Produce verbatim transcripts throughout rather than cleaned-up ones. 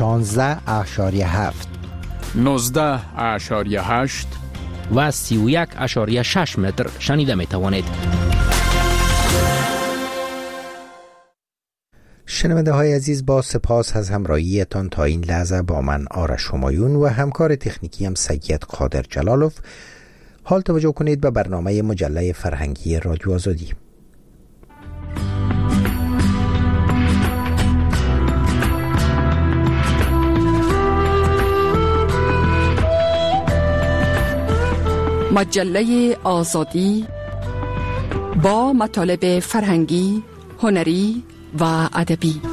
شانزده اشاریه هفت، نوزده اشاریه هشت و سی و یک اشاریه شش متر شنیده می توانید. شنونده های عزیز، با سپاس از همراهیتان تا این لحظه با من آرش همایون و همکار تکنیکی هم سید قادر جلالوف. حال توجه کنید به برنامه مجله فرهنگی رادیو آزادی. مجله آزادی با مطالب فرهنگی، هنری و ادبی.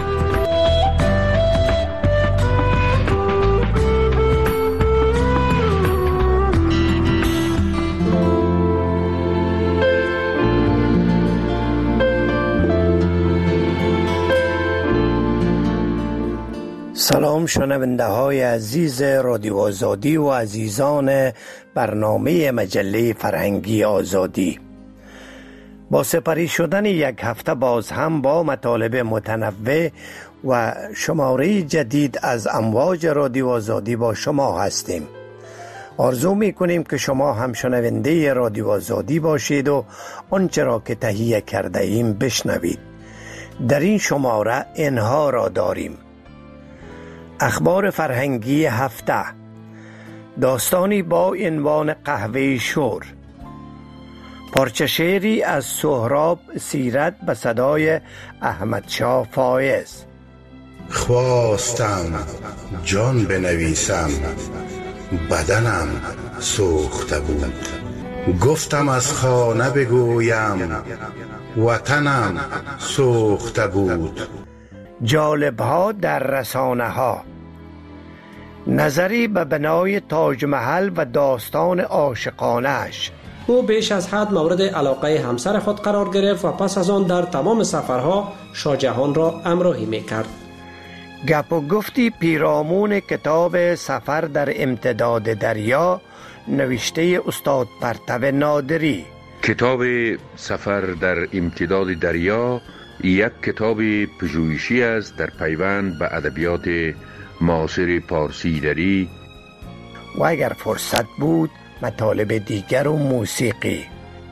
سلام شنونده های عزیز رادیو آزادی و عزیزان برنامه مجله فرهنگی آزادی. با سپری شدن یک هفته باز هم با مطالب متنوع و شماره جدید از امواج رادیو آزادی با شما هستیم. آرزو می کنیم که شما هم شنونده رادیو آزادی باشید و آنچه را که تهیه کرده ایم بشنوید. در این شماره اینها را داریم: اخبار فرهنگی هفته، داستانی با عنوان قهوه شور، پارچه شعری از سهراب سیرت به صدای احمد شاه فایز. خواستم جان بنویسم، بدنم سوخته بود. گفتم از خانه بگویم، وطنم سوخته بود. جالب ها در رسانه ها، نظری به بنای تاج محل و داستان عاشقانه‌اش. او بیش از حد مورد علاقه همسر خود قرار گرفت و پس از آن در تمام سفرها شاه جهان را همراهی میکرد. گپ و گفتی پیرامون کتاب سفر در امتداد دریا نوشته استاد پرتو نادری. کتاب سفر در امتداد دریا یک کتاب پژوهشی است در پیوند به ادبیات معاصر پارسی دری و اگر فرصت بود مطالب دیگر و موسیقی.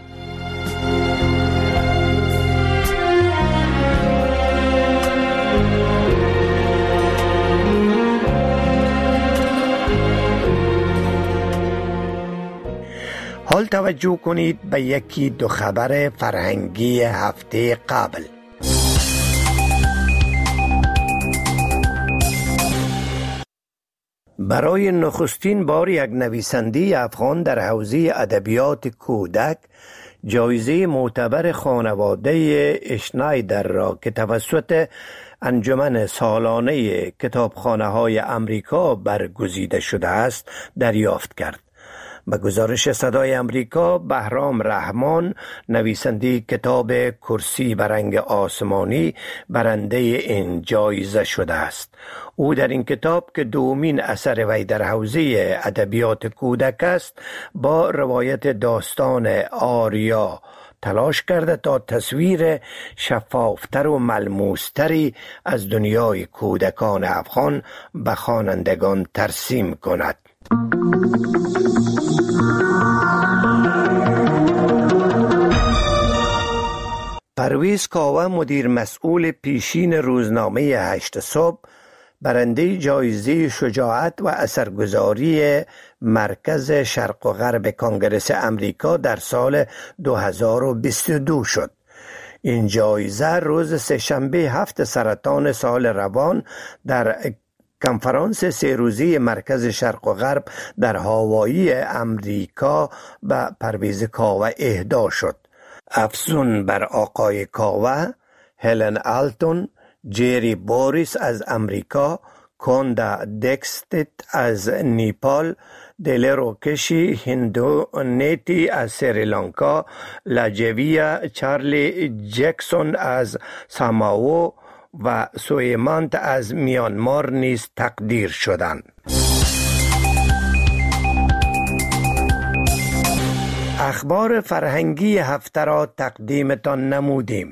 حال توجه کنید به یکی دو خبر فرهنگی هفته قبل. برای نخستین بار یک نویسنده افغان در حوزه ادبیات کودک جایزه معتبر خانواده اشنایدر را که توسط انجمن سالانه کتابخانه های امریکا برگزیده شده است دریافت کرد. به گزارش صدای امریکا، بهرام رحمان نویسنده کتاب کرسی به رنگ آسمانی برنده این جایزه شده است. او در این کتاب که دومین اثر وی در حوزه ادبیات کودک است، با روایت داستان آریا تلاش کرده تا تصویر شفافتر و ملموستری از دنیای کودکان افغان به خوانندگان ترسیم کند. پرویز کاوه مدیر مسئول پیشین روزنامه هشت صبح برنده جایزه شجاعت و اثرگذاری مرکز شرق و غرب کنگره امریکا در سال دو هزار و بیست و دو شد. این جایزه روز سه‌شنبه هفت سرطان سال روان در کنفرانس سه روزه مرکز شرق و غرب در هاوایی امریکا به پرویز کاوه اهدا شد. افزون بر آقای کاوه، هلن آلتون، جری بوریس از امریکا، کوندا دکستت از نیپال، دلروکشی هندو نیتی از سریلانکا، لاجویا چارلی جکسون از سامائو و سویمانت از میانمار نیز تقدیر شدند. اخبار فرهنگی هفته را تقدیمتان نمودیم.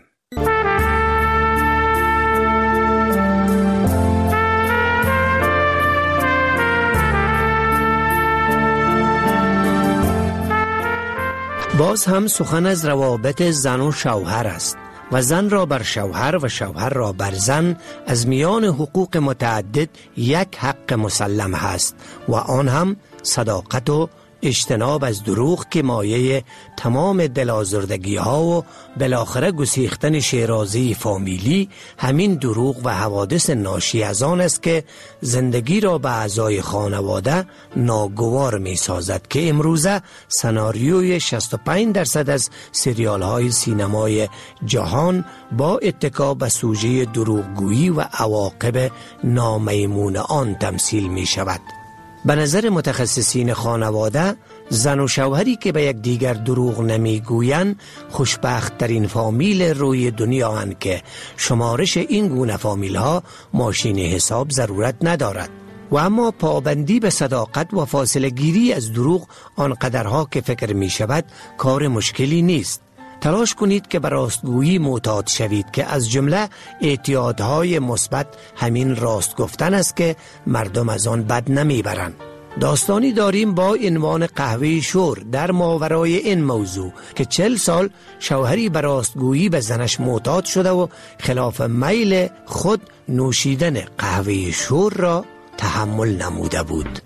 باز هم سخن از روابط زن و شوهر است و زن را بر شوهر و شوهر را بر زن از میان حقوق متعدد یک حق مسلم هست و آن هم صداقت و اجتناب از دروغ که مایه تمام دلازردگی ها و بالاخره گسیختن شیرازی فامیلی همین دروغ و حوادث ناشی از آن است که زندگی را به اعضای خانواده ناگوار می سازد که امروزه سناریوی شصت و پنج درصد از سریال های سینمای جهان با اتکا به سوژه دروغگویی و عواقب نامیمون آن تمثیل می شود. به نظر متخصصین خانواده، زن و شوهری که به یک دیگر دروغ نمیگویند خوشبخت ترین فامیل روی دنیا هستند که شمارش این گونه فامیل ها ماشین حساب ضرورت ندارد. و اما پابندی به صداقت و فاصله گیری از دروغ آنقدرها که فکر می شود کار مشکلی نیست. تلاش کنید که به راستگویی معتاد شوید که از جمله اعتیادهای مثبت همین راست گفتن است که مردم از آن بد نمیبرند. داستانی داریم با عنوان قهوه شور در ماورای این موضوع که چل سال شوهری به راستگویی به زنش معتاد شده و خلاف میل خود نوشیدن قهوه شور را تحمل نموده بود.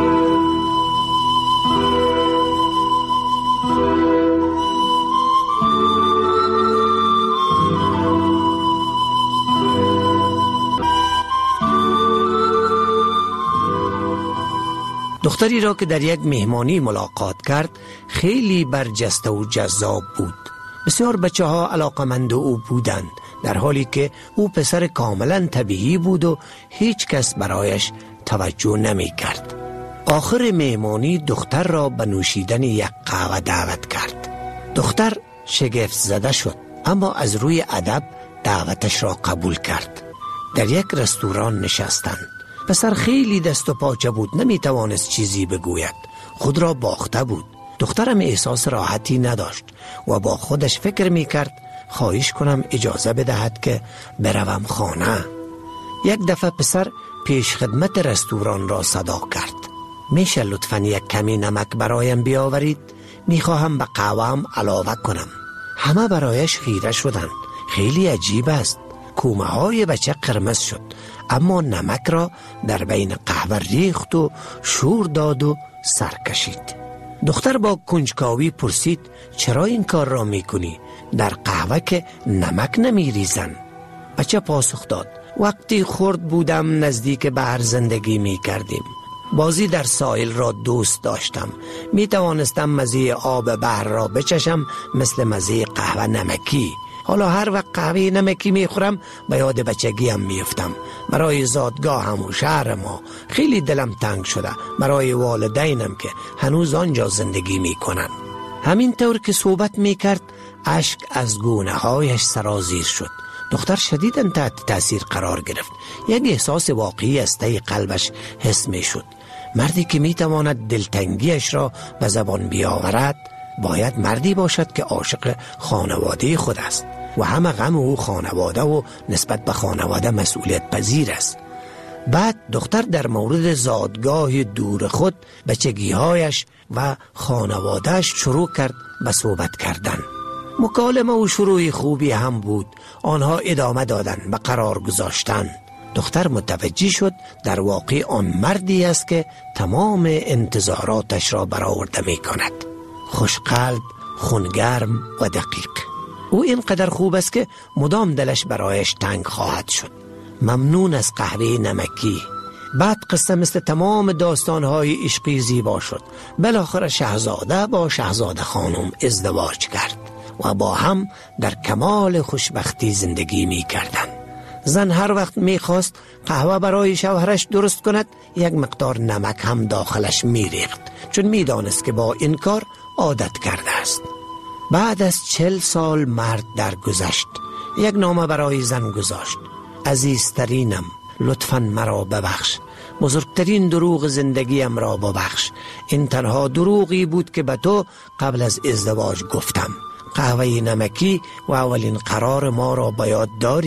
دختری را که در یک مهمانی ملاقات کرد خیلی برجسته و جذاب بود. بسیار بچه ها علاقمند او بودند، در حالی که او پسر کاملا طبیعی بود و هیچ کس برایش توجه نمی کرد. آخر مهمانی دختر را به نوشیدن یک قهوه دعوت کرد. دختر شگفت زده شد، اما از روی ادب دعوتش را قبول کرد. در یک رستوران نشستند. پسر خیلی دست و پاچه بود، نمی توانست چیزی بگوید، خود را باخته بود. دخترم احساس راحتی نداشت و با خودش فکر می کرد خواهش کنم اجازه بدهد که بروم خانه. یک دفعه پسر پیش خدمت رستوران را صدا کرد. میشه لطفاً یک کمی نمک برایم بیاورید؟ میخواهم به قهوه‌ام علاوه کنم. همه برایش خیره شدند. خیلی عجیب است. کومه های بچه قرمز شد، اما نمک را در بین قهوه ریخت و شور داد و سر کشید. دختر با کنجکاوی پرسید چرا این کار را میکنی؟ در قهوه که نمک نمیریزن. بچه پاسخ داد وقتی خرد بودم نزدیک بحر زندگی میکردیم. بازی در ساحل را دوست داشتم. می توانستم مزه آب بحر را بچشم مثل مزه قهوه نمکی. حالا هر وقت قهوه نمکی میخورم به یاد بچگیم میفتم. برای زادگاهم و شهر ما خیلی دلم تنگ شده، برای والدینم که هنوز آنجا زندگی میکنن. همین طور که صحبت میکرد اشک از گونه هایش سرازیر شد. دختر شدیداً تحت تاثیر قرار گرفت. یک احساس واقعی از ته قلبش حس میشد. مردی که میتواند دلتنگیش را به زبان بیاورد باید مردی باشد که عاشق خانواده خود است و همه غم او خانواده و نسبت به خانواده مسئولیت پذیر است. بعد دختر در مورد زادگاه دور خود، بچگیهایش و خانوادهش شروع کرد به صحبت کردن. مکالمه و شروع خوبی هم بود. آنها ادامه دادن و قرار گذاشتن. دختر متوجه شد در واقع آن مردی است که تمام انتظاراتش را برآورده می کند. خوشقلب، خونگرم و دقیق. او اینقدر خوب است که مدام دلش برایش تنگ خواهد شد. ممنون از قهوه نمکی. بعد قصه مثل تمام داستانهای عشقی زیبا شد. بالاخره شاهزاده با شاهزاده خانم ازدواج کرد و با هم در کمال خوشبختی زندگی می کردند. زن هر وقت می خواست قهوه برای شوهرش درست کند یک مقدار نمک هم داخلش می ریخت، چون می دانست که با این کار عادت کرده است. بعد از چل سال مرد درگذشت. یک نامه برای زن گذاشت. عزیزترینم، لطفاً مرا ببخش. بزرگترین دروغ زندگیم را ببخش. این تنها دروغی بود که به تو قبل از ازدواج گفتم. قهوه نمکی و اولین قرار ما را به یاد داری؟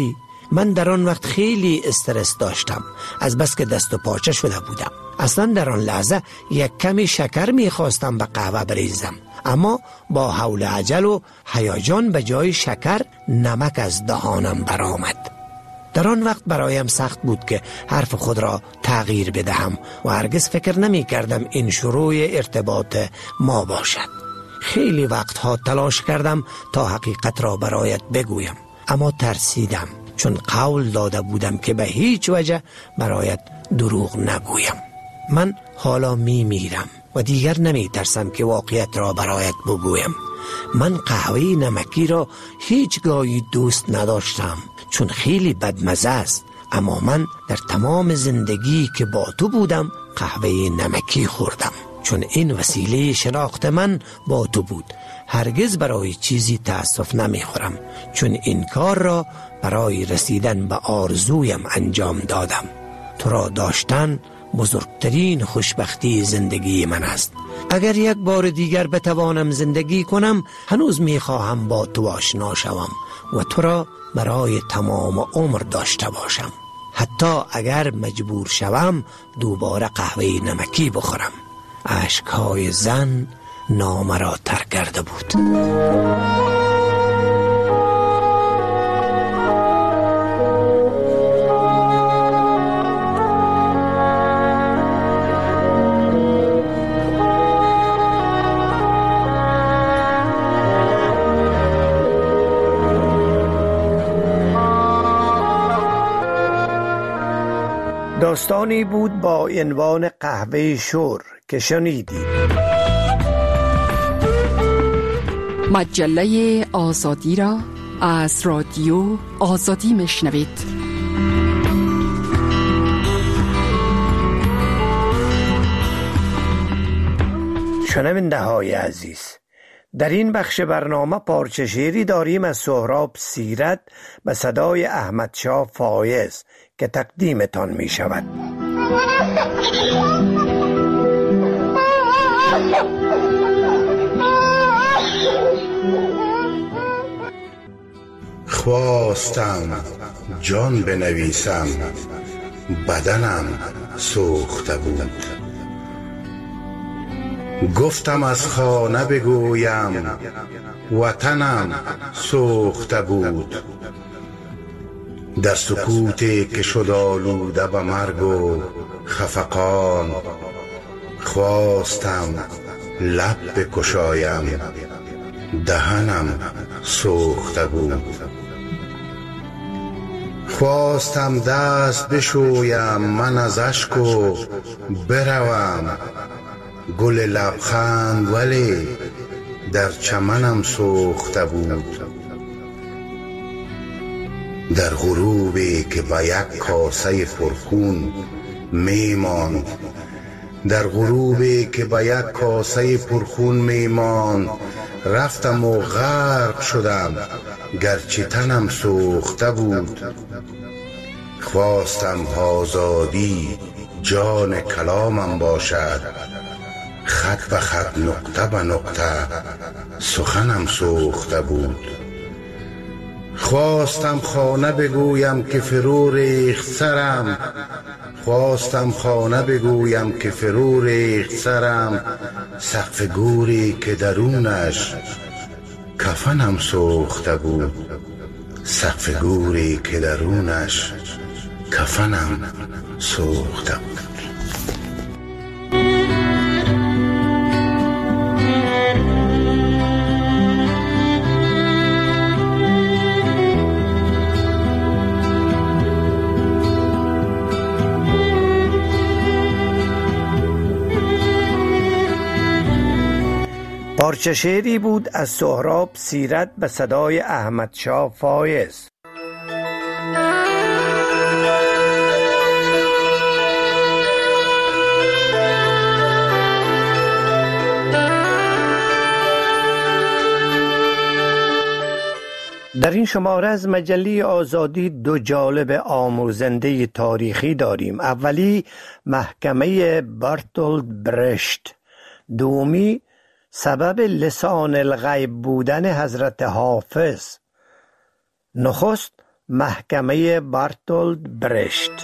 من در آن وقت خیلی استرس داشتم، از بس که دست و پاچه شده بودم. اصلا در آن لحظه یک کمی شکر میخواستم به قهوه بریزم، اما با حول عجل و هیجان به جای شکر نمک از دهانم برآمد. در آن وقت برایم سخت بود که حرف خود را تغییر بدهم و هرگز فکر نمی کردم این شروع ارتباط ما باشد. خیلی وقتها تلاش کردم تا حقیقت را برایت بگویم، اما ترسیدم، چون قول داده بودم که به هیچ وجه برایت دروغ نگویم. من حالا می میرم و دیگر نمی ترسم که واقعیت را برایت بگویم. من قهوه نمکی را هیچگاهی دوست نداشتم، چون خیلی بدمزه است، اما من در تمام زندگی که با تو بودم قهوه نمکی خوردم، چون این وسیله شناخت من با تو بود. هرگز برای چیزی تأسف نمی خورم، چون این کار را برای رسیدن به آرزویم انجام دادم. تو را داشتن بزرگترین خوشبختی زندگی من است. اگر یک بار دیگر بتوانم زندگی کنم، هنوز می خواهم با تو آشنا شوم و تو را برای تمام عمر داشته باشم، حتی اگر مجبور شوم دوباره قهوه نمکی بخورم. اشکهای زن نامه را تر کرده بود. داستانی بود با عنوان قهوه شور که شنیدید. مجله آزادی را از رادیو آزادی میشنوید. شنونده های عزیز، در این بخش برنامه پارچه شعری داریم از سهراب سیرت به صدای احمدشاه فایز که تقدیمتان می شود. خواستم جان بنویسم، بدنم سوخته بود. گفتم از خانه بگویم، وطنم سوخته بود. در سکوتی که شد آلوده به مرگ و خفقان، خواستم لب بکشایم، دهنم سوخته بود. خواستم دست بشویم من از اشک و بروم، گل لبخند ولی در چمنم سوخته بود. در غروبی که با یک کاسه پرخون میماند، در غروبی که با یک کاسه پرخون میماند، رفتم و غرق شدم گرچه تنم سوخته بود. خواستم آزادی جان کلامم باشد، خط به خط نقطه به نقطه سخنم سوخته بود. خواستم خانه بگویم که فرو ریخت سرم، خواستم خانه بگویم که فرو ریخت سرم، سقف گوری که درونش کفنم سوخته بود. سقف گوری که درونش کفنم سوخته بود. پارچه شعری بود از سهراب سیرت به صدای احمدشاه فایز. در این شماره از مجله آزادی دو جالب آموزنده تاریخی داریم. اولی محکمه برتولد برشت، دومی سبب لسان الغیب بودن حضرت حافظ. نخست محکمه برتولد برشت.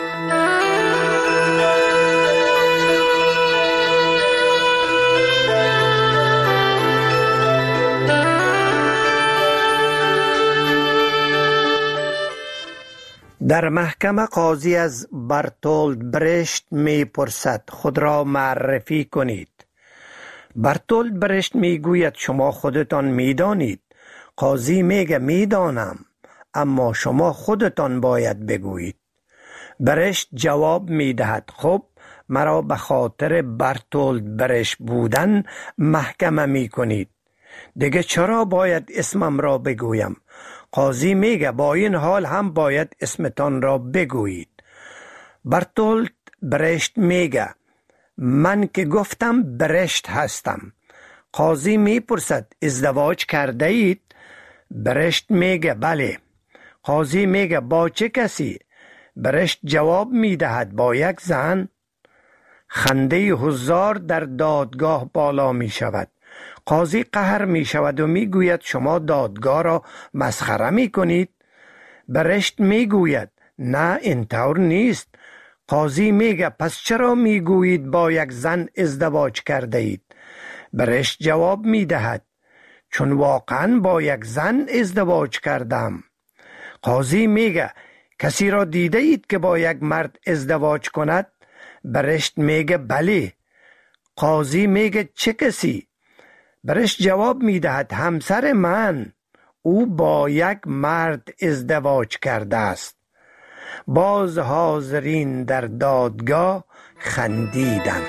در محکمه قاضی از برتولد برشت می پرسد خود را معرفی کنید. برتولد برشت می گوید شما خودتان می دانید. قاضی میگه می دانم، اما شما خودتان باید بگویید. برشت جواب می دهد خب مرا به خاطر برتولد برشت بودن محکمه می کنید. دیگه چرا باید اسمم را بگویم؟ قاضی میگه با این حال هم باید اسمتان را بگویید. برتولد برشت میگه من که گفتم برشت هستم. قاضی میپرسد ازدواج کرده اید؟ برشت میگه بله. قاضی میگه با چه کسی؟ برشت جواب میدهد با یک زن. خنده حضار در دادگاه بالا میشود. قاضی قهر می شود و می گوید شما دادگاه را مسخره می کنید. برشت می گوید نه اینطور نیست. قاضی میگه پس چرا می گویید با یک زن ازدواج کرده اید؟ برشت جواب می دهد چون واقعا با یک زن ازدواج کردم. قاضی میگه کسی را دیده اید که با یک مرد ازدواج کند؟ برشت میگه بله. قاضی میگه چه کسی؟ برشت جواب میدهد همسر من، او با یک مرد ازدواج کرده است. باز حاضرین در دادگاه خندیدند.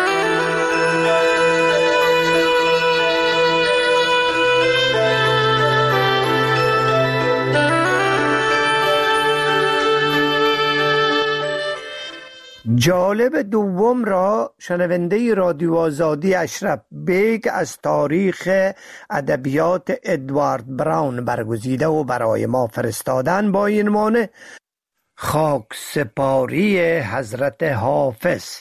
جالب دوم را شنونده رادیو آزادی اشرف بیگ از تاریخ ادبیات ادوارد براون برگزیده و برای ما فرستادن با این عنوان خاک سپاری حضرت حافظ.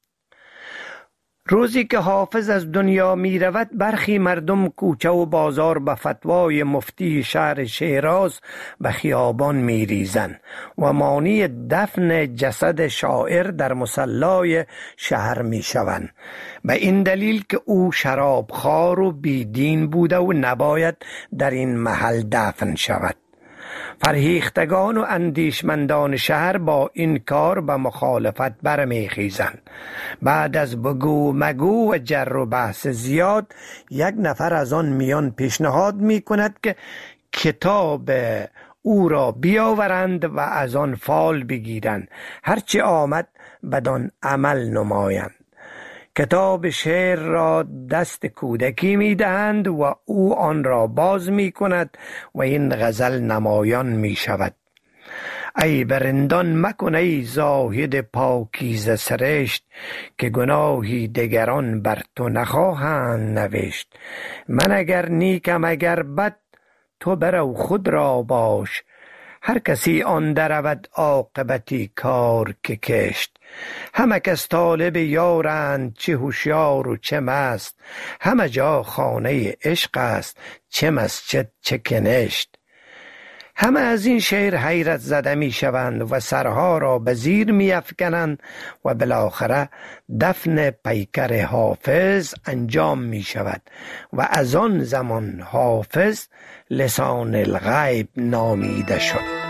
روزی که حافظ از دنیا می رود برخی مردم کوچه و بازار به فتوای مفتی شهر شیراز به خیابان می ریزند و مانی دفن جسد شاعر در مصلای شهر می شوند، به این دلیل که او شرابخوار و بیدین بوده و نباید در این محل دفن شود. فرهیختگان و اندیشمندان شهر با این کار به مخالفت برمیخیزند. بعد از بگو مگو و جر و بحث زیاد یک نفر از آن میان پیشنهاد می کند که کتاب او را بیاورند و از آن فال بگیرند، هرچی آمد بدان عمل نمایند. کتاب شعر را دست کودکی می دهند و او آن را باز می کند و این غزل نمایان می شود: ای برندان مکن ای زاهد پاکیزه سرشت، که گناهی دگران بر تو نخواهند نوشت. من اگر نیکم اگر بد، تو برو خود را باش، هر کسی آن درود عاقبتی کار که کشت. همه کس طالب یارند، چه هوشیار و چه مست، همه جا خانه عشق است، چه مسجد چه کنشت. همه از این شعر حیرت زده می شوند و سرها را به زیر می افکنند و بالاخره دفن پیکر حافظ انجام می شود و از آن زمان حافظ لسان الغیب نامیده شد.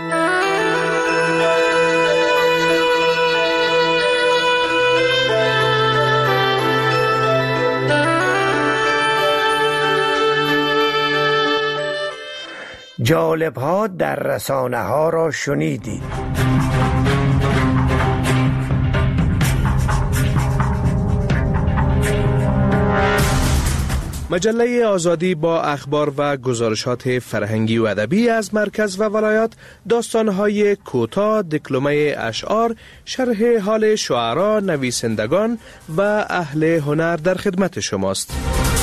جالب ها در رسانه ها را شنیدید. مجله آزادی با اخبار و گزارشات فرهنگی و ادبی از مرکز و ولایات، داستان‌های کوتاه، دکلمه اشعار، شرح حال شعرا، نویسندگان و اهل هنر در خدمت شماست.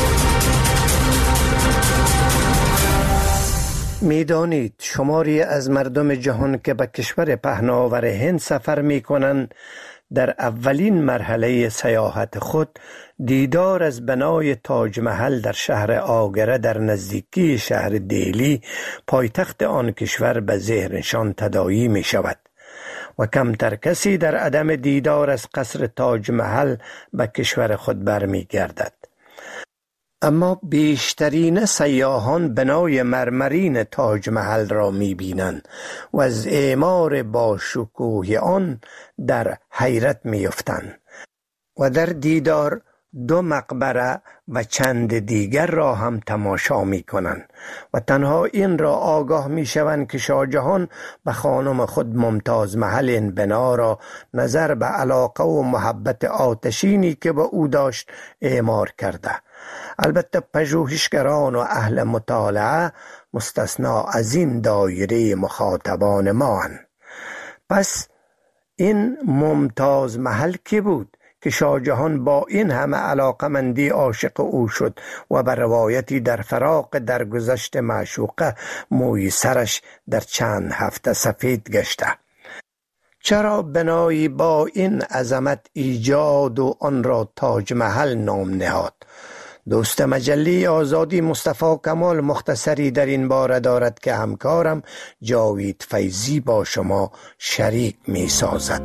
میدانید شماری از مردم جهان که به کشور پهناور هند سفر می کنند در اولین مرحله سیاحت خود دیدار از بنای تاج محل در شهر آگره در نزدیکی شهر دهلی پایتخت آن کشور به ذهنشان تداعی می شود و کمتر کسی در عدم دیدار از قصر تاج محل به کشور خود برمی گردد. اما بیشترین سیاحان بنای مرمرین تاج محل را می بینند و از اعمار با شکوه آن در حیرت می افتند و در دیدار دو مقبره و چند دیگر را هم تماشا می کنند و تنها این را آگاه می شوند که شاه جهان به خانم خود ممتاز محل این بنا را نظر به علاقه و محبت آتشینی که به او داشت اعمار کرده. البته پژوهشگران و اهل مطالعه مستثنا از این دایره مخاطبان ما هستند. پس این ممتاز محل کی بود که شاه جهان با این همه علاقمندی عاشق او شد و به روایتی در فراق درگذشت معشوقه موی سرش در چند هفته سفید گشته؟ چرا بنایی با این عظمت ایجاد و آن را تاج محل نام نهاد؟ دوست مجله آزادی مصطفی کمال مختصری در این باره دارد که همکارم جاوید فیضی با شما شریک می سازد.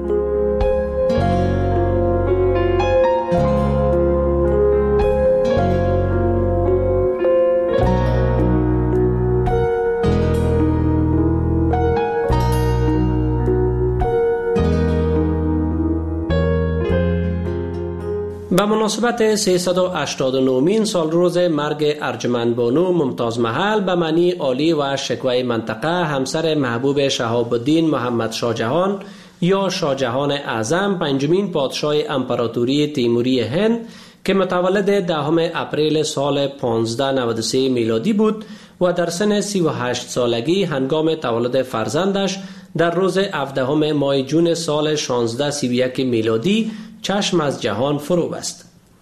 به مناسبت سیصد و هشتاد و نهمین سال روز مرگ ارجمند بانو ممتاز محل به معنی عالی و شکوه منطقه همسر محبوب شهاب الدین محمد شاه جهان یا شاه جهان اعظم پنجمین پادشاه امپراتوری تیموری هند که متولد دهم اپریل سال پانزده نود و سه میلادی بود و در سن سی و هشت سالگی هنگام تولد فرزندش در روز هفدهم ماه جون سال شانزده سی و یک میلادی چشم از جهان فرو بست.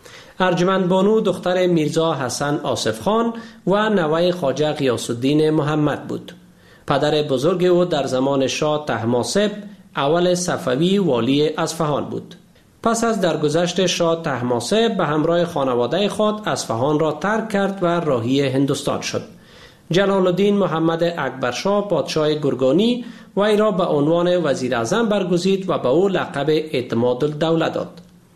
ارجمند بانو دختر میرزا حسن آصف خان و نوه خواجه غیاث الدین محمد بود. پدر بزرگ او در زمان شاه طهماسب اول صفوی والی اصفهان بود. پس از درگذشت شاه طهماسب به همراه خانواده خود اصفهان را ترک کرد و راهی هندوستان شد. جلال الدین محمد اکبرشاه پادشاه گرگانی وی را به عنوان وزیر اعظم برگزید و به او لقب اعتماد الدوله داد.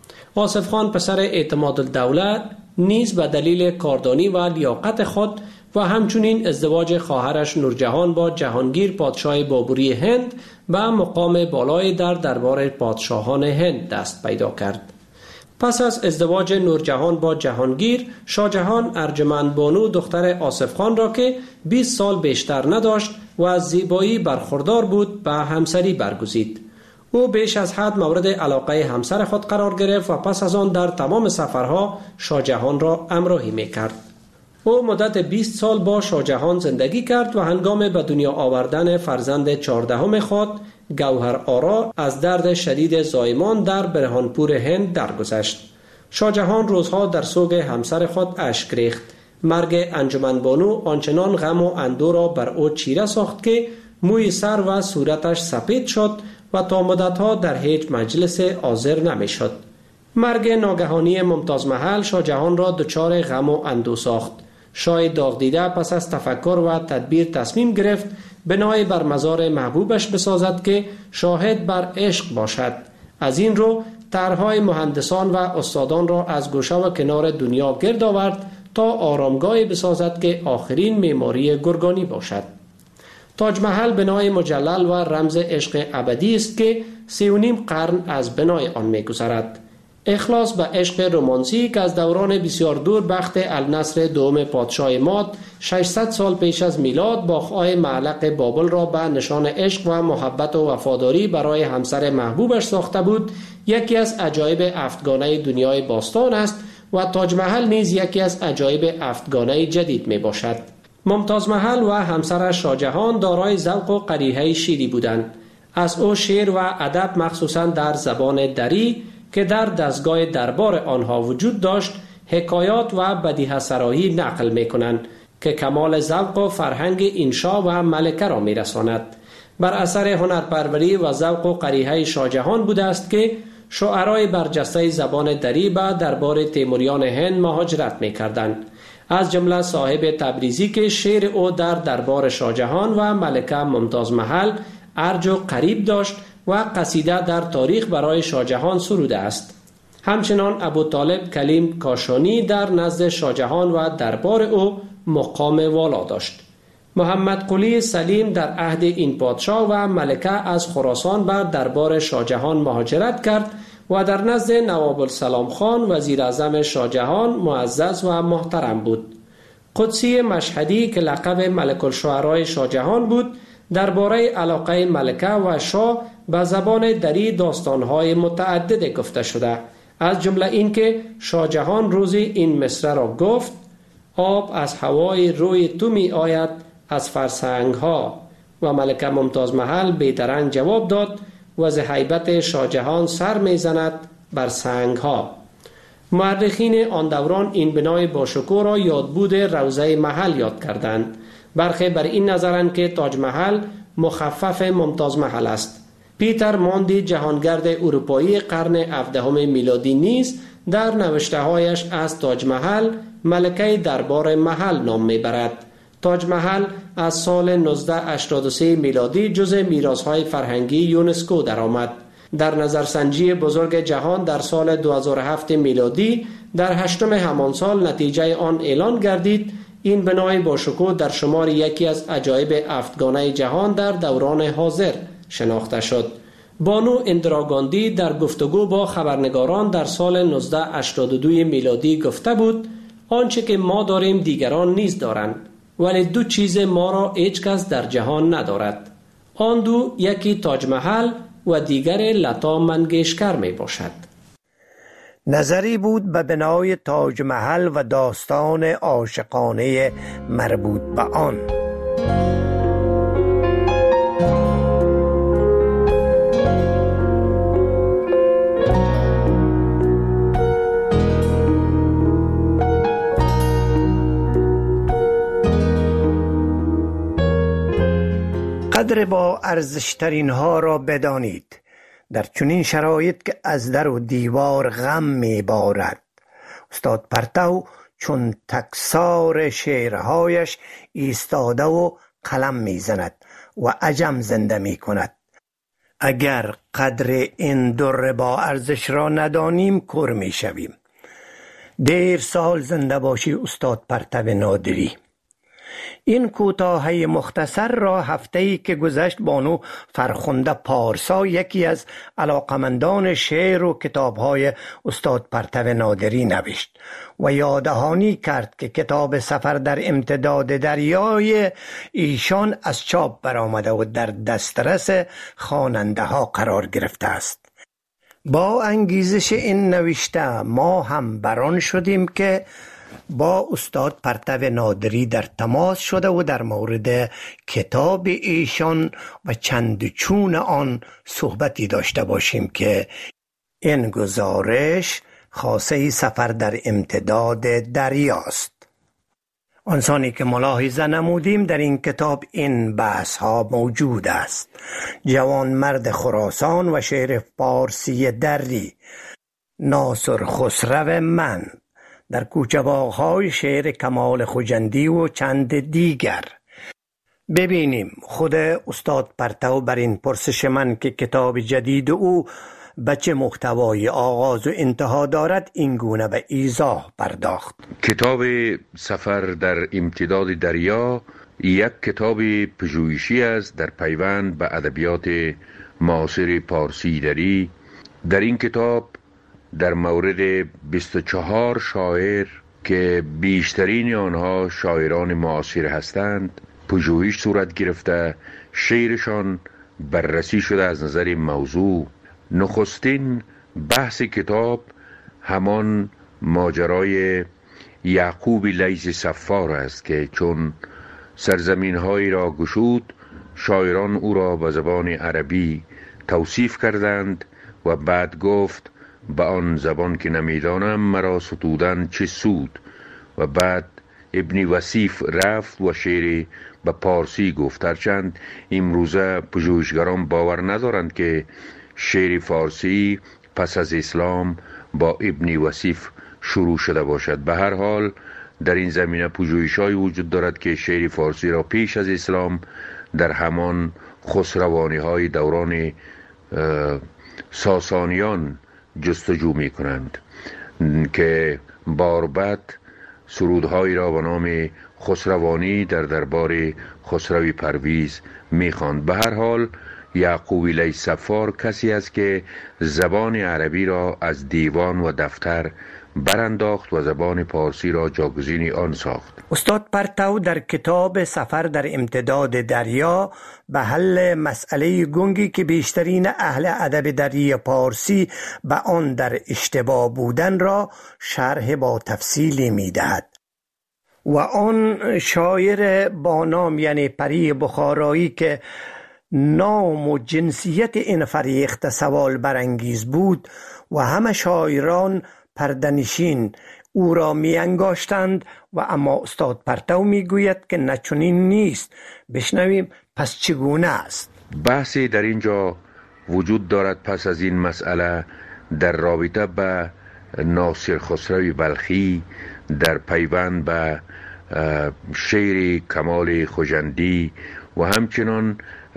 آصف خان پسر اعتماد الدوله نیز به دلیل کاردانی و لیاقت خود و همچنین ازدواج خواهرش نورجهان با جهانگیر پادشاه بابری هند به مقام بالای در دربار پادشاهان هند دست پیدا کرد. پس از ازدواج نورجهان با جهانگیر، شاه جهان ارجمند بانو دختر آصف خان را که بیست سال بیشتر نداشت و از زیبایی برخوردار بود به همسری برگزید. او بیش از حد مورد علاقه همسر خود قرار گرفت و پس از آن در تمام سفرها شاه جهان را همراهی می‌کرد. او مدت بیست سال با شاه جهان زندگی کرد و هنگام به دنیا آوردن فرزند چهاردهم خود گوهر آرا از درد شدید زایمان در برهانپور هند درگذشت. شاه جهان روزها در سوگ همسر خود اشک ریخت. مرگ انجمند بانو آنچنان غم و اندوه را بر او چیره ساخت که موی سر و صورتش سپید شد و تا مدتها در هیچ مجلس حاضر نمی شد. مرگ ناگهانی ممتاز محل شاه جهان را دچار غم و اندوه ساخت. شاه داغ دیده پس از تفکر و تدبیر تصمیم گرفت بنای بر مزار محبوبش بسازد که شاهد بر عشق باشد. از این رو طرح‌های مهندسان و استادان را از گوشه و کنار دنیا گرد آورد تا آرامگاهی بسازد که آخرین معماری گرگانی باشد. تاج محل بنای مجلل و رمز عشق ابدی است که سی و نیم قرن از بنای آن می‌گذرد. اخلاص به عشق رومانسی که از دوران بسیار دور بخت النصر دوم پادشاه ماد ششصد سال پیش از میلاد باغ‌های معلق بابل را به نشان عشق و محبت و وفاداری برای همسر محبوبش ساخته بود، یکی از عجایب هفتگانه دنیای باستان است و تاج محل نیز یکی از عجایب هفتگانه جدید می باشد. ممتاز محل و همسرش شاه جهان دارای ذوق و قریحه شیری بودند. از او شعر و ادب مخصوصا در زبان دری که در دستگاه دربار آنها وجود داشت حکایات و بدیهه سرایی نقل می کنند که کمال ذوق و فرهنگ انشا و ملکه را می رساند. بر اثر هنرپروری و ذوق و قریحه شاهجهان بوده است که شاعرای برجسته زبان دری به دربار تیموریان هند مهاجرت می‌کردند، از جمله صاحب تبریزی که شعر او در دربار شاهجهان و ملکه ممتاز محل ارج و قریب داشت و قصیده در تاریخ برای شاهجهان سروده است. همچنان ابو طالب کلیم کاشانی در نزد شاهجهان و دربار او مقام والا داشت. محمد قلی سلیم در عهد این پادشاه و ملکه از خراسان بر دربار شاهجهان مهاجرت کرد و در نزد نواب السلام خان وزیر اعظم شاهجهان معزز و محترم بود. قدسی مشهدی که لقب ملک الشعرای شاهجهان بود درباره علاقه ملکه و شاه به زبان دری داستانهای متعدد گفته شده، از جمله این که شاهجهان روزی این مصرع را گفت: آب از هوای روی تو می آید از فرسنگ ها، و ملکه ممتاز محل بیدرنگ جواب داد: و ز هیبت شاهجهان سر می زند بر سنگ ها. مورخین آن دوران این بنای باشکوه را یادبود روضه محل یاد کردند. برخی بر این نظرند که تاج محل مخفف ممتاز محل است. پیتر ماندی جهانگرد اروپایی قرن هفدهم میلادی نیز در نوشته‌هایش از تاج محل ملکه دربار محل نام میبرد. تاج محل از سال نوزده هشتاد و سه میلادی جزء میراث‌های فرهنگی یونسکو درآمد. در نظرسنجی بزرگ جهان در سال دو هزار و هفت میلادی در هشتم همان سال نتیجه آن اعلان گردید. این بنای باشکوه در شمار یکی از عجایب هفتگانه جهان در دوران حاضر شناخته شد. بانو اندرا گاندی در گفتگو با خبرنگاران در سال نوزده هشتاد و دو میلادی گفته بود: آنچه که ما داریم دیگران نیز دارند، ولی دو چیز ما را هیچ کس در جهان ندارد. آن دو یکی تاج محل و دیگر لتا منگیشکر می باشد. نظری بود به بنای تاج محل و داستان عاشقانه مربوط به آن. قدر با ارزشترین ها را بدانید در چنین شرایط که از در و دیوار غم می بارد. استاد پرتو چون تکسار شعرهایش ایستاده و قلم می زند و عجم زنده می کند. اگر قدر این در با ارزش را ندانیم کر می شویم. دیر سال زنده باشی استاد پرتو نادری. این کوتاهی مختصر را هفته‌ای که گذشت بانو فرخنده پارسا، یکی از علاقمندان شعر و کتاب‌های استاد پرتو نادری، نوشت و یاددهانی کرد که کتاب سفر در امتداد دریای ایشان از چاپ برآمده و در دسترس خواننده ها قرار گرفته است. با انگیزش این نوشته ما هم بران شدیم که با استاد پرتو نادری در تماس شده و در مورد کتاب ایشان و چند چون آن صحبتی داشته باشیم که این گزارش خاصه سفر در امتداد دریاست. آنسانی که ملاحظه نمودیم در این کتاب این بحث ها موجود است. جوان مرد خراسان و شعر فارسی دری، ناصر خسرو من، در کوچه باغ‌های شعر کمال خجندی و چند دیگر. ببینیم خود استاد پرتو بر این پرسش من که کتاب جدید او به چه محتوای آغاز و انتها دارد این گونه به ایضاح پرداخت. کتاب سفر در امتداد دریا یک کتاب پژوهشی است در پیوند به ادبیات معاصر پارسی دری. در این کتاب در مورد بیست و چهار شاعر که بیشترین آنها شاعران معاصر هستند پژوهش صورت گرفته، شعرشان بررسی شده از نظر موضوع. نخستین بحث کتاب همان ماجرای یعقوب لیث صفار است که چون سرزمین هایی را گشود شاعران او را به زبان عربی توصیف کردند و بعد گفت به آن زبان که نمیدانم مرا ستودن چه سود، و بعد ابن وصیف رفت و شعری به پارسی گفت. هرچند امروزه پژوهشگران باور ندارند که شعر فارسی پس از اسلام با ابن وصیف شروع شده باشد. به هر حال در این زمینه پژوهش‌هایی وجود دارد که شعر فارسی را پیش از اسلام در همان خسروانی‌های دوران ساسانیان جستجو می کنند که باربد سرودهایی را به نام خسروانی در دربار خسروی پرویز می خواند. به هر حال یعقوب لیث-صفار کسی است که زبان عربی را از دیوان و دفتر برانداخت و زبان پارسی را جاگزین آن ساخت. استاد پرتو در کتاب سفر در امتداد دریا به حل مسئله گنگی که بیشترین اهل ادب دری پارسی به آن در اشتباه بودن را شرح با تفصیلی می دهد و آن شاعر با نام یعنی پری بخارایی که نام و جنسیت این فریخت سوال برانگیز بود و همه شاعران پردنشین او را می انگاشتند و اما استاد پرتو می گوید که نچنین نیست. بشنویم پس چگونه است. بحثی در اینجا وجود دارد پس از این مسئله در رابطه به ناصر خسروی بلخی در پیوند به شعر کمال خوجندی و همچنان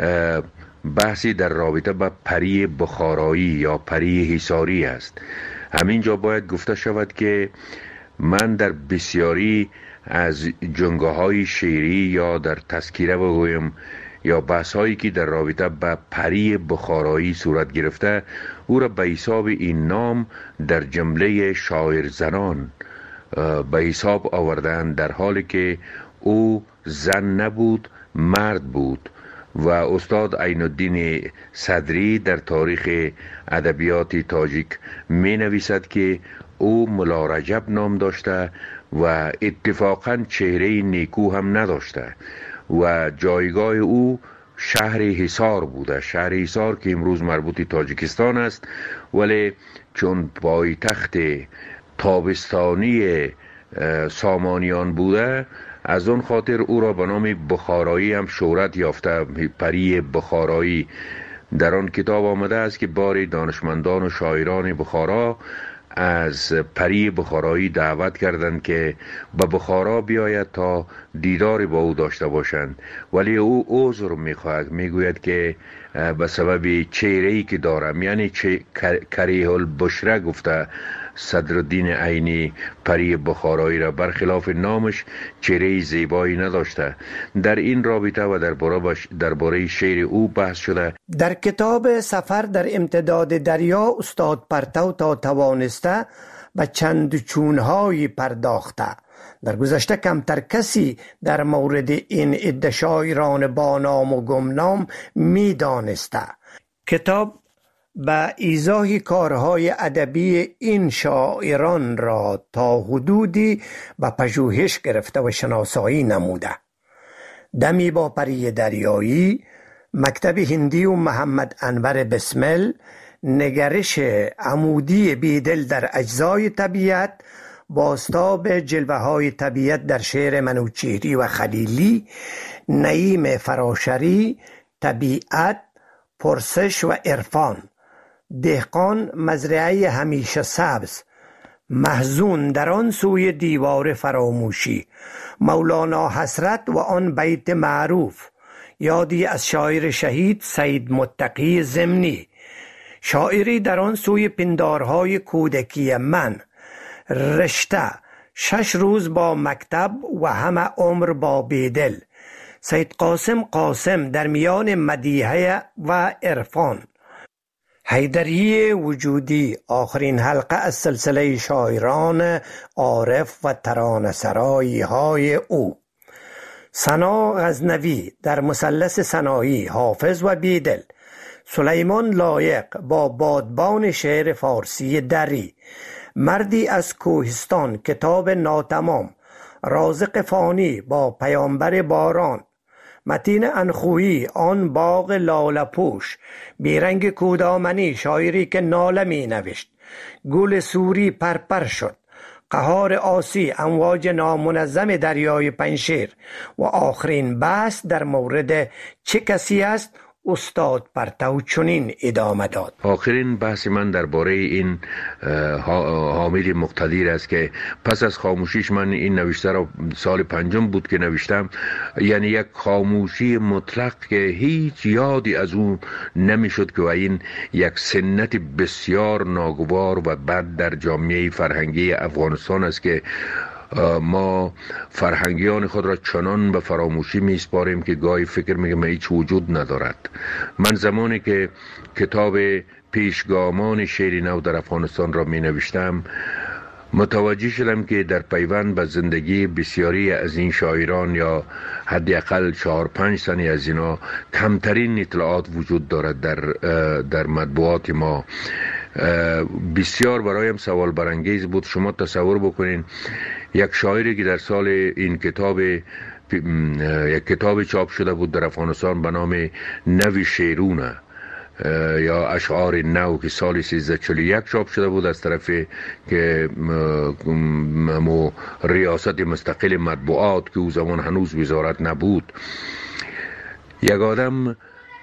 بحثی در رابطه به پری بخارایی یا پری حصاری است. همینجا باید گفته شود که من در بسیاری از جنگاه های شعری یا در تذکیره بگویم یا بحث هایی که در رابطه به پری بخارایی صورت گرفته او را به حساب این نام در جمله شاعر زنان به حساب آوردن، در حالی که او زن نبود مرد بود. و استاد عین الدین صدری در تاریخ ادبیات تاجیک می نویسد که او ملا رجب نام داشته و اتفاقا چهره نیکو هم نداشته و جایگاه او شهر حصار بوده. شهر حصار که امروز مربوط تاجیکستان است، ولی چون پایتخت تابستانی سامانیان بوده از اون خاطر او را به نام بخارایی هم شهرت یافته. پری بخارایی در آن کتاب آمده است که باری دانشمندان و شاعران بخارا از پری بخارایی دعوت کردند که به بخارا بیاید تا دیداری با او داشته باشند، ولی او عذر میخواهد، میگوید که به سبب چهره‌ای که دارم، یعنی چه کریه البشره گفته صدرالدین عینی پری بخارایی را، برخلاف نامش چهره زیبایی نداشته. در این رابطه و درباره شعر او بحث شده. در کتاب سفر در امتداد دریا استاد پرتو تا توانسته و چند چونهایی پرداخته. در گذشته کمتر کسی در مورد این عده شاعران با نام و گمنام می دانسته. کتاب به ایضاح کارهای ادبی این شاعران را تا حدودی به پژوهش گرفته و شناسایی نموده. دمی با پری دریایی، مکتب هندی و محمد انور بسمل، نگرش عمودی بیدل در اجزای طبیعت، بازتاب جلوه های طبیعت در شعر منوچهری و خلیلی، نعیم فراشری، طبیعت، پرسش و عرفان، دهقان مزرعه همیشه سبز، محزون در آن سوی دیوار فراموشی، مولانا حسرت و آن بیت معروف، یادی از شاعر شهید سید متقی ضمنی، شاعری در آن سوی پندارهای کودکی من، رشته، شش روز با مکتب و همه عمر با بیدل، سید قاسم قاسم در میان مدیحه و عرفان، حیدری وجودی، آخرین حلقه از سلسله شاعران عارف و ترانه‌سرایی های او، ثنا غزنوی در مثلث ثنایی، حافظ و بیدل، سلیمان لایق با بادبان شعر فارسی دری، مردی از کوهستان کتاب ناتمام، رازق فانی با پیامبر باران، متین انخویی آن باغ لاله‌پوش، بیرنگ کودامنی شاعری که ناله می نوشت، گل سوری پرپر شد، قهار آسی، امواج نامنظم دریای پنشیر و آخرین بحث در مورد چه کسی است، استاد پرتو چنین ادامه داد. آخرین بحث من درباره این حامد مقتدیر است که پس از خاموشیش، من این نوشته را سال پنجم بود که نوشتم، یعنی یک خاموشی مطلق که هیچ یادی از اون نمیشد که این یک سنت بسیار ناگوار و بد در جامعه فرهنگی افغانستان است که ما فرهنگیان خود را چنان به فراموشی میسپاریم که گاهی فکر میگم هیچ وجود ندارد. من زمانی که کتاب پیشگامان شعر نو در افغانستان را می نوشتم، متوجه شدم که در پیوند به زندگی بسیاری از این شاعران یا حداقل چهار پنج تنی از اینا کمترین اطلاعات وجود دارد در در مطبوعات ما. بسیار برایم سوال برانگیز بود. شما تصور بکنین یک شاعری که در سال این کتاب یک کتاب چاپ شده بود در افغانستان به نام نوی شیرونه یا اشعار نو که سال سیزده چهل و یک چاپ شده بود از طرف که مو ریاست مستقل مطبوعات که او زمان هنوز وزارت نبود. یک آدم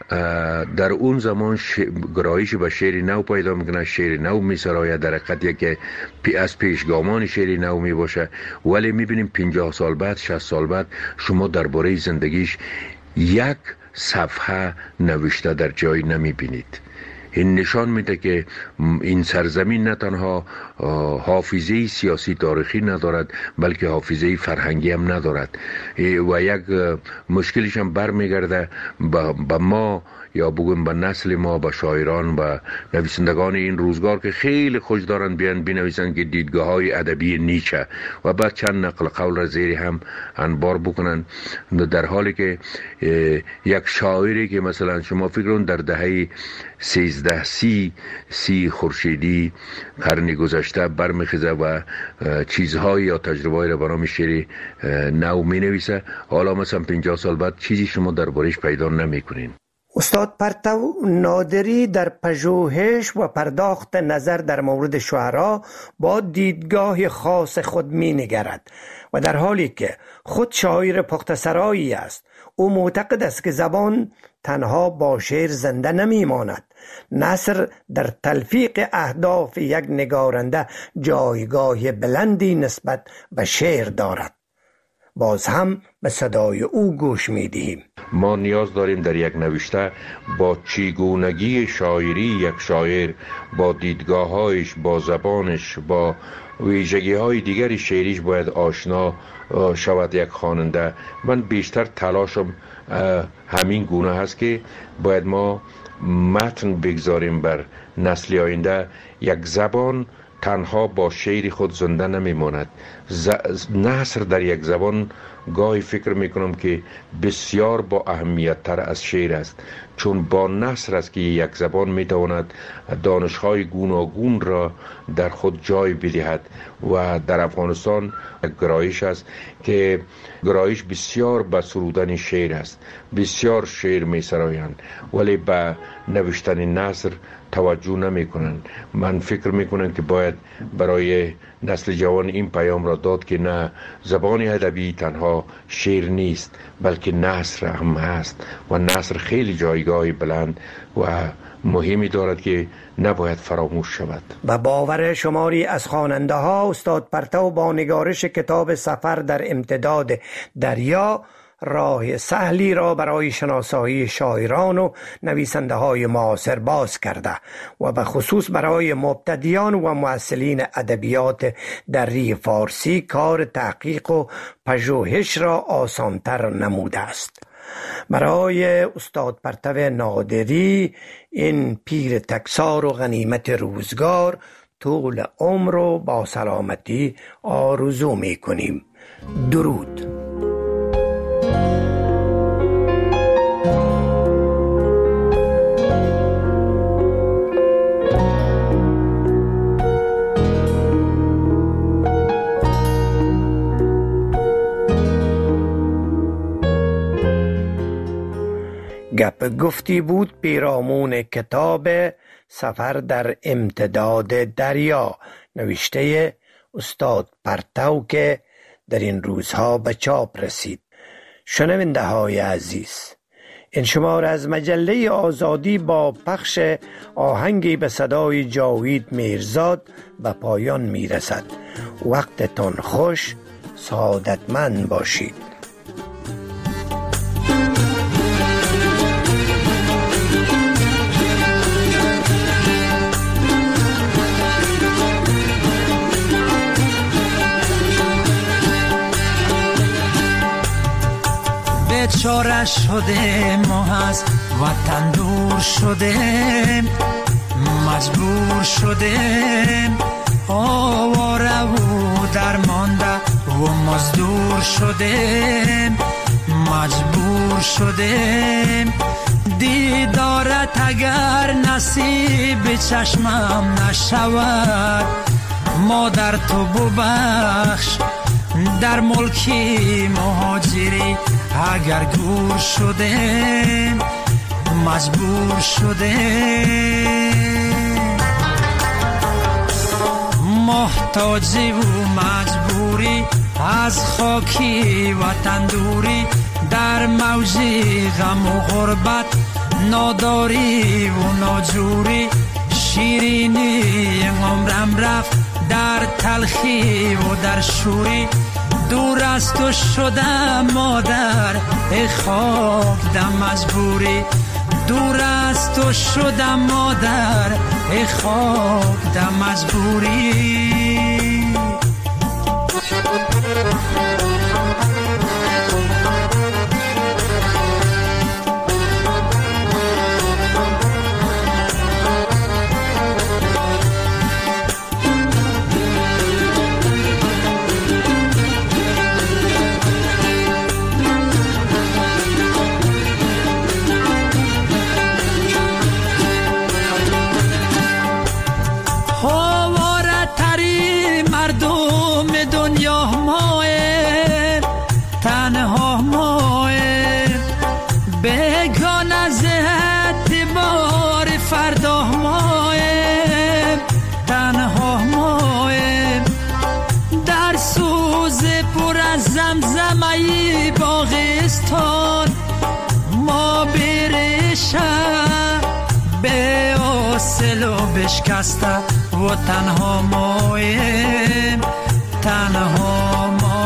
در اون زمان ش... گرایش به شعر نو پیدا میکنه، شعر نو میسراید، در حقیقت که پی از پیشگامان شعر نو میباشه، ولی میبینیم پنجاه سال بعد، شصت سال بعد شما درباره زندگیش یک صفحه نوشته در جای نمیبینید. این نشان میده که این سرزمین نه تنها حافظه سیاسی تاریخی ندارد بلکه حافظه فرهنگی هم ندارد و یک مشکلش هم برمیگرده به ما یا بگویم به نسل ما، به شاعران و نویسندگان این روزگار که خیلی خوش دارن بیان بنویسن که دیدگاه های ادبی نیچه و بعد چند نقل قول را زیر هم انبار بکنن، در حالی که یک شاعری که مثلا شما فکرون در دهه سیزده سی سی خورشیدی قرن گذشته برمیخیزه و چیزهایی یا تجربه‌ای را برام شعر نو می نویسه، حالا مثلا پنجاه سال بعد چیزی شما دربارش پیدا نمیکنین. استاد پرتو نادری در پژوهش و پرداخت نظر در مورد شعرا با دیدگاه خاص خود می نگرد و در حالی که خود شاعر پخت‌سرایی است، او معتقد است که زبان تنها با شعر زنده نمی ماند. نثر در تلفیق اهداف یک نگارنده جایگاه بلندی نسبت به شعر دارد. باز هم به صدای او گوش می دهیم. ما نیاز داریم در یک نوشته با چگونگی شاعری یک شاعر، با دیدگاه‌هایش، با زبانش، با ویژگی های دیگری شعریش باید آشنا شود یک خواننده. من بیشتر تلاشم همین گونه هست که باید ما متن بگذاریم بر نسل آینده. یک زبان تنها با شعر خود زنده نمیماند. ز... نثر در یک زبان گاهی فکر میکنم که بسیار با اهمیت تر از شعر است، چون با نثر است که یک زبان میتواند دانش‌های گوناگون را در خود جای بدهد و در افغانستان گرایش است که گرایش بسیار به سرودن شعر است، بسیار شعر میسرایند ولی به نوشتن نثر توجه نمی کنند. من فکر می کنم که باید برای نسل جوان این پیام را داد که نه، زبان ادبی تنها شعر نیست بلکه نثر هم هست و نثر خیلی جایگاه بلند و مهمی دارد که نباید فراموش شود. به باور شماری از خواننده ها، استاد پرتو با نگارش کتاب سفر در امتداد دریا راه سهلی را برای شناسایی شاعران و نویسنده های معاصر باز کرده و به خصوص برای مبتدیان و مؤثرین ادبیات دری فارسی کار تحقیق و پژوهش را آسانتر نموده است. برای استاد پرتو نادری این پیر تکسار و غنیمت روزگار طول عمر و با سلامتی آرزو می کنیم. درود. گپ گفتی بود پیرامون کتاب سفر در امتداد دریا نوشته استاد پرتو که در این روزها به چاپ رسید. شنونده های عزیز، این شماره از مجله آزادی با پخش آهنگی به صدای جاوید میرزاد به پایان میرسد. وقتتون خوش، سعادتمند باشید. بیچاره شده ما از وطن دور شده، مجبور شده آواره و درمانده و مزدور شده، مجبور شده دیدارت اگر نصیب چشمم نشود، مادر تو ببخش در ملکی مهاجری اگر گور شده، مجبور شده محتاجی و مجبوری از خاکی وطن دوری، در موجی غم و غربت ناداری و ناجوری، شیرینی عمرم رفت در تلخی و در شوری، دور از تو شدم مادر ای خاک دم مجبوری، دور از تو شدم مادر ای خاک دم مجبوری. بشکسته و تنها مایم، تنها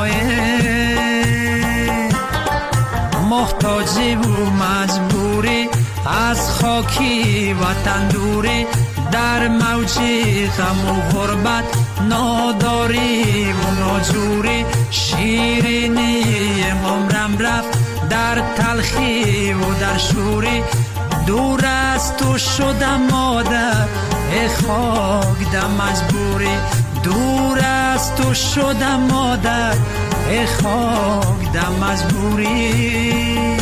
مایم محتاجی و مجبوری از خاکی وطن دوری، در موجی غم و غربت ناداری و ناجوری، شیرینی عمرم رفت در تلخی و در شوری، دور از تو شدم مادر ای خاک دم مجبوری، دور از تو شدم مادر ای خاک دم مجبوری.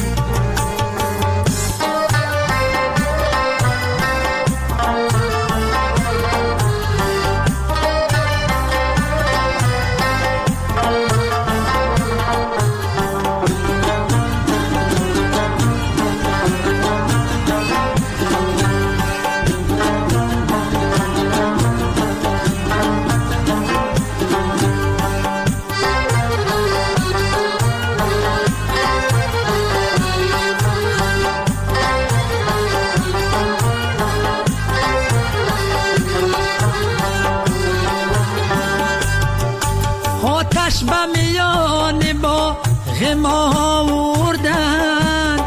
غم آوردن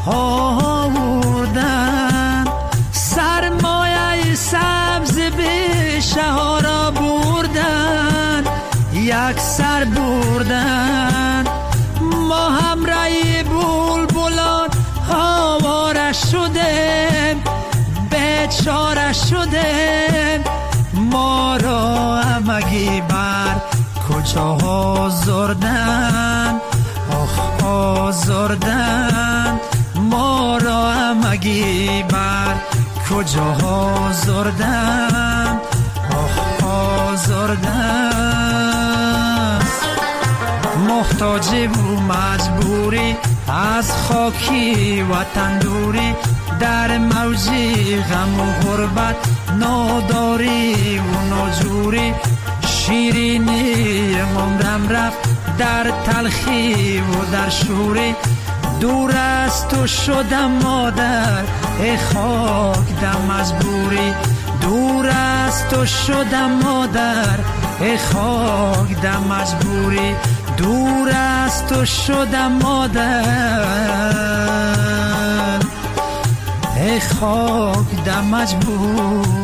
آوردن سرمایه سبز به شهارا بردن، یک سر بردن ما همراه بلبلان آواره شده، بیچاره شده ما را همگی بر کجا آزردن، آخ آزردن ما را همگی بر کجا آزردن، آخ آزردن محتاجی و مجبوری از خاکی وطن دوری، در موجی غم و غربت ناداری و ناجوری، شیرینی عمرم رفت در تلخی و در شوری، دور از تو شدم مادر ای خاک دم از بوری، دور از تو شدم مادر ای خاک دم از بوری، دور از تو شدم مادر ای خاک دم از بوری.